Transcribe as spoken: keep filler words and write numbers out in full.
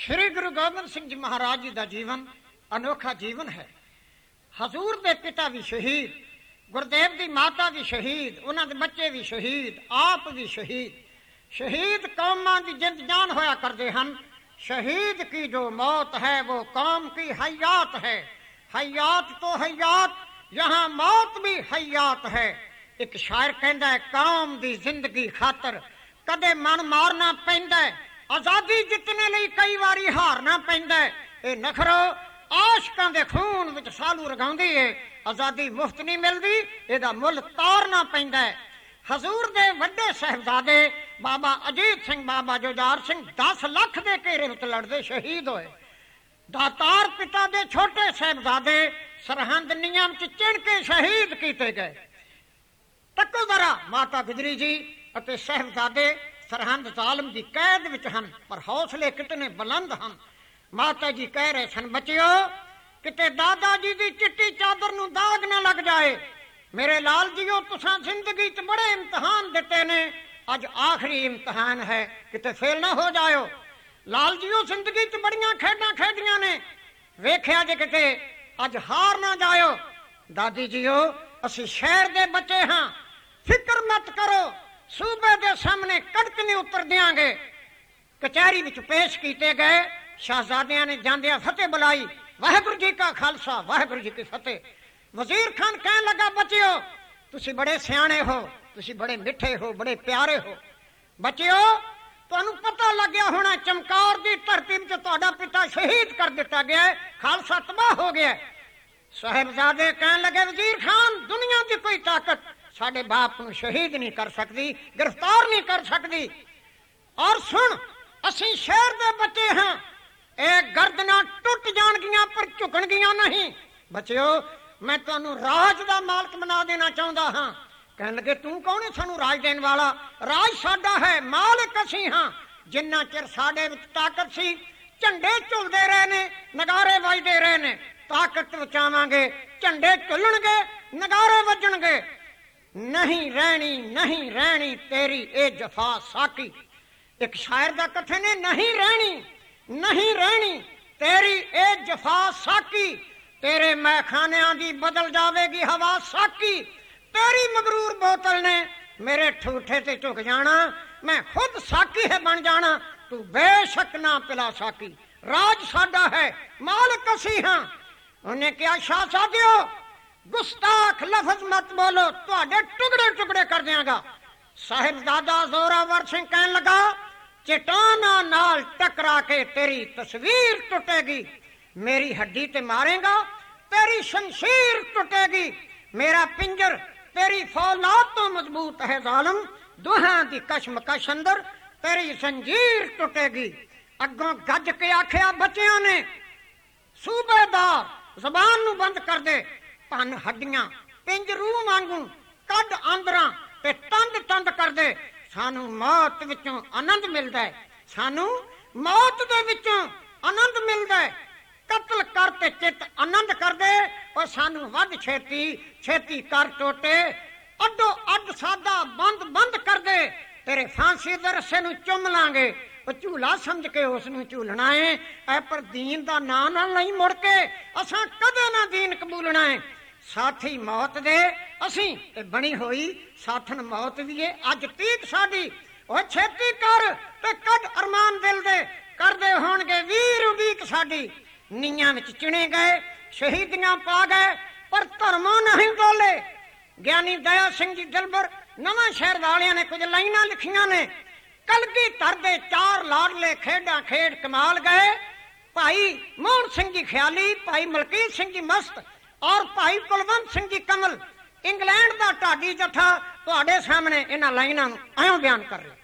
श्री गुरु गोबिंद सिंह जी महाराज जी का जीवन अनोखा जीवन है। हजूर के पिता भी शहीद, गुरुदेव की माता भी शहीद, उन्होंने बच्चे भी शहीद, आप भी शहीद। शहीद कौमां की जिंद जान होया करते हैं। शहीद की जो मौत है वो कौम की हयात है। हयात तो हयात, यहाँ मौत भी हयात है। एक शायर कहता है, कौम की जिंदगी खातर कदे मन मारना पैंदा है, आजादी जितने लिए कई बारी हारना पैंदा है। ये नखरो आशकां दे खून विच सालू रगाउंदी है। आजादी मुफ्त नहीं मिलती, ਇਹਦਾ ਮੁੱਲ ਤਾਰਨਾ पैंदा है। हजूर दे वड्डे साहिबजादे बाबा अजीत सिंह, बाबा जुझार सिंह दस लख के घेरे विच लड़दे शहीद होए। दातार पिता दे छोटे साहिबजादे सरहंद नियम च चिण के शहीद किए गए। तको जरा माता गुजरी जी अते साहिबजादे सरहंद जालम की कैद विच हन, पर हौसले कितने बुलंद हन। माता जी कह रहे सन, बच्चियो किते दादा जी की चिट्टी चादर नूं दाग ना लग जाए। मेरे लाल जीओ, तुसां जिंदगी च बड़े इम्तिहान दिते ने, अज आखिरी इम्तिहान है, किते फेल ना हो जाओ। लाल जीओ, जिंदगी च बड़ियां खेडां खेडियां ने, वेख्या जे किते अज हार ना जाओ। दादी जीओ, असीं शहर दे बच्चे हां, फिक्र मत करो, सूबे दे सामने कड़क नहीं उतर देंगे। कचहरी विच पेश किए गए। शहजादियां ने जांदियां फतेह बुलाई, वाहिगुरू जी का खालसा वाहिगुरू जी की फतेह। वजीर खान कहने लगा, बच्चियो तुसी बड़े सियाणे हो, तुसी बड़े मिठे हो, बड़े प्यारे हो। बच्चियो तुहानू पता लग गया होना, चमकौर की धरती में तुहाडा पिता शहीद कर दिता गया है, खालसा तबाह हो गया। साहिबजादे कहने लगे, वजीर खान दुनिया की कोई ताकत साडे बाप नूं शहीद नहीं कर सकती, गिरफ्तार नहीं कर सकती। और सुन, असीं शहर दे बच्चे हाँ, एक गर्दना टुट जाणगियां पर झुकणगियां नहीं। बच्चियो मैं तुहानू राज दा मालक बना देना चाहता हाँ। कहने लगे, तू कौन है सानू राज देने वाला? राज साडा है, मालिक असीं हाँ। जिन्ना चिर साडे विच ताकत सी, झंडे झुलदे रहे ने, नगारे वजदे रहे ने। ताकत बचावांगे, झंडे झुलणगे, नगारे वजणगे। नहीं रहनी, नहीं रहनी तेरी ए जफा साकी। एक शायर दा कथन है, नहीं रहनी, नहीं रहनी तेरी ए जफा साकी। तेरे मैखानियां दी बदल जावेगी हवा साकी। तेरी मगरूर बोतल ने मेरे ठूठे ते झुक जाना, मैं खुद साकी है बन जाना, तू बेशक ना पिला साकी। राज साडा है, मालिक असी हां। उन्हें क्या, शाहजादियो गुस्ताख लफज मत बोलो, तुहाडे टुकड़े टुकड़े कर देंगा। साहिबजादा जोरावर सिंह कहने लगा, चट्टाना नाल टकरा के तेरी तस्वीर टूटेगी। मेरी हड्डी ते मारेगा, तेरी शमशीर टूटेगी। मेरा पिंजर तेरी फौलाद तो मजबूत है जालिम, दुहां दी कशमकश अंदर तेरी जंजीर टूटेगी। अगों गज के आखिया बच्चियां ने, सूबेदार जबान नूं बंद कर दे, भन हड्डियां पिंजरू वांगू कद आंदरां ते तंद तंद कर दे। सानू मौत विचों आनंद मिलदा है, सानू मौत दे विचों आनंद मिलदा है। कतल कर ते चित आनंद कर दे, और सानू वध छेती छेती कर टोटे। अड्डो अड्ड सादा बंद बंद कर दे, तेरे फांसी दे रस्से नू चुम लांगे। ਉਹ ਝੂਲਾ ਸਮਝ ਕੇ ਉਸ ਨੂੰ ਝੂਲਣਾ ਹੈ, ਐ ਪਰ ਦੀਨ ਦਾ ਨਾਂ ਨਾਲ ਨਹੀਂ ਮੁੜ ਕੇ ਅਸਾਂ ਕਦੇ ਨਾ ਦੀਨ ਕਬੂਲਣਾ ਹੈ। ਸਾਥੀ ਮੌਤ ਦੇ ਅਸੀਂ ਤੇ ਬਣੀ ਹੋਈ ਸਾਥਣ ਮੌਤ ਵੀ ਏ ਅੱਜ ਤੀਕ ਸਾਡੀ। ਉਹ ਛੇਤੀ ਕਰ ਤੇ ਕੱਢ ਅਰਮਾਨ ਦਿਲ ਦੇ, ਕਰਦੇ ਹੋਣਗੇ ਵੀਰ ਉਡੀਕ ਸਾਡੀ। ਨੀਆਂ ਵਿੱਚ ਚਿਣੇ ਗਏ, ਸ਼ਹੀਦੀਆਂ ਪਾ ਗਏ, ਪਰ ਧਰਮੋਂ ਨਹੀਂ ਡੋਲੇ। ਗਿਆਨੀ ਦਇਆ ਸਿੰਘ ਜੀ ਦਿਲਬਰ ਨਵਾਂ ਸ਼ਹਿਰ ਵਾਲਿਆਂ ਨੇ ਕੁਝ ਲਾਈਨਾਂ ਲਿਖੀਆਂ ਨੇ। कलगीधर दे चार लाडले खेडा खेड कमाल गए। भाई मोहन सिंह जी ख्याली, भाई मलकीत सिंह जी मस्त और भाई कुलवंत सिंह जी कमल। इंग्लैंड का ढाडी जत्था तुहाडे सामने इन्हां लाइनां नूं आयों बयान कर रहे।